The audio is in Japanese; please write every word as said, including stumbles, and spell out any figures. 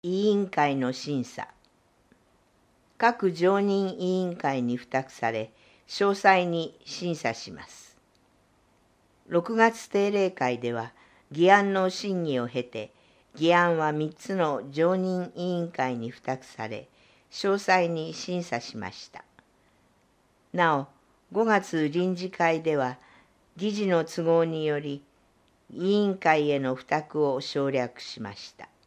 委員会の審査。各常任委員会に付託され、詳細に審査します。ろくがつ定例会では、議案の審議を経て、議案はみっつの常任委員会に付託され、詳細に審査しました。なお、ごがつ臨時会では、議事の都合により、委員会への付託を省略しました。